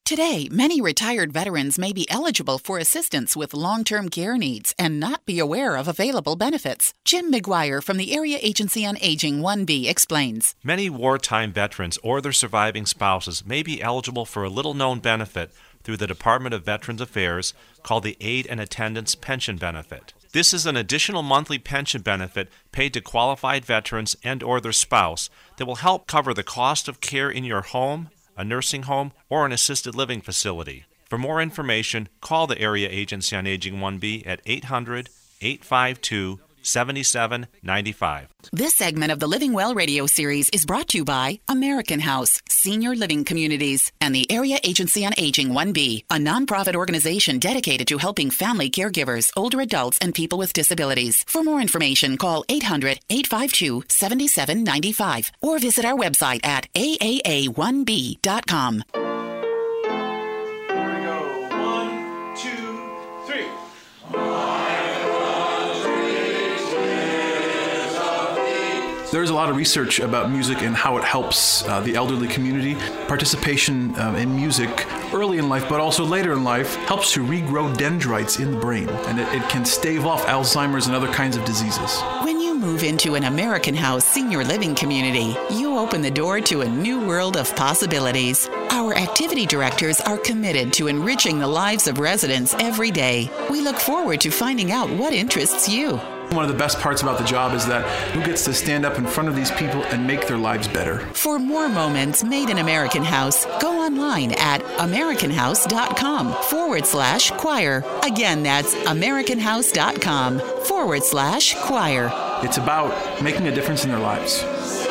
Today, many retired veterans may be eligible for assistance with long-term care needs and not be aware of available benefits. Jim McGuire from the Area Agency on Aging 1B explains. Many wartime veterans or their surviving spouses may be eligible for a little-known benefit through the Department of Veterans Affairs called the Aid and Attendance Pension Benefit. This is an additional monthly pension benefit paid to qualified veterans and or their spouse that will help cover the cost of care in your home, a nursing home, or an assisted living facility. For more information, call the Area Agency on Aging 1B at 800-852-7795. This segment of the Living Well radio series is brought to you by American House Senior Living Communities and the Area Agency on Aging 1B, a nonprofit organization dedicated to helping family caregivers, older adults, and people with disabilities. For more information, call 800-852-7795 or visit our website at aaa1b.com. There's a lot of research about music and how it helps the elderly community. Participation in music early in life, but also later in life, helps to regrow dendrites in the brain, and it can stave off Alzheimer's and other kinds of diseases. When you move into an American House Senior Living community, you open the door to a new world of possibilities. Our activity directors are committed to enriching the lives of residents every day. We look forward to finding out what interests you. One of the best parts about the job is that who gets to stand up in front of these people and make their lives better. For more moments made in American House, go online at americanhouse.com/choir. Again, that's americanhouse.com/choir. It's about making a difference in their lives.